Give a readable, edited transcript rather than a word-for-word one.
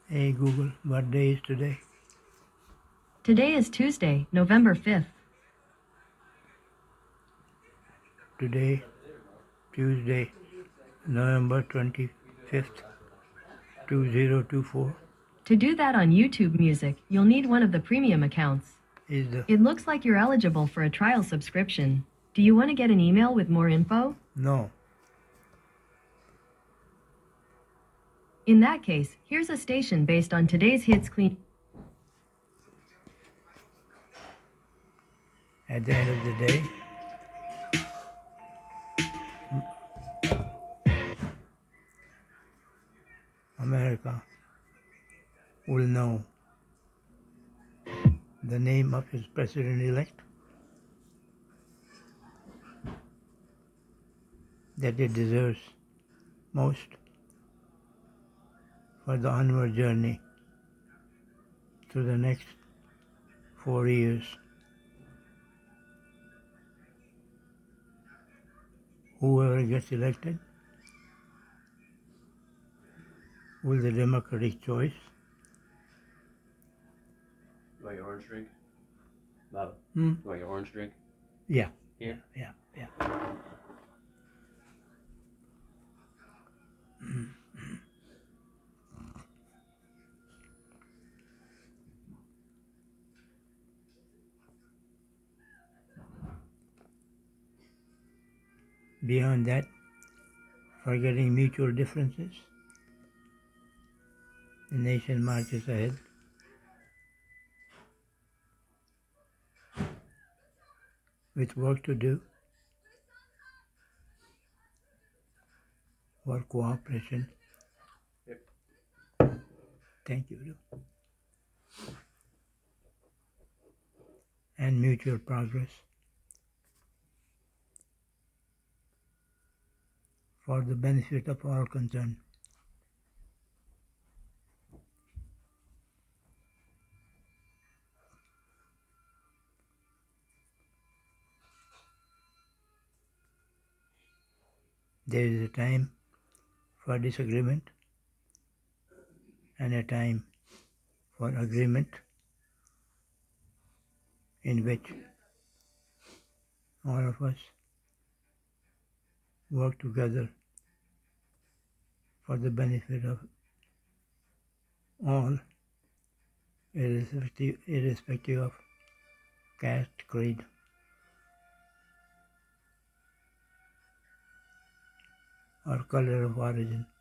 Hey Google, what day is today? Today is Tuesday, November 5th. Today, Tuesday, November 25th, 2024, To do that on YouTube Music, you'll need one of the premium accounts. is the... It looks like you're eligible for a trial subscription. Do you want to get an email with more info? No. In that case, here's a station based on today's hits clean. At the end of the day, America will know the name of his president-elect that it deserves most for the onward journey through the next 4 years. Whoever gets elected with the democratic choice. You want your orange drink? Bob, Hmm? you want your orange drink? Yeah. Here? Yeah. Beyond that, forgetting mutual differences, the nation marches ahead. With work to do for cooperation. Yep. Thank you. And mutual progress for the benefit of all concerned. There is a time for disagreement and a time for agreement in which all of us work together for the benefit of all, irrespective of caste, creed, or color of origin.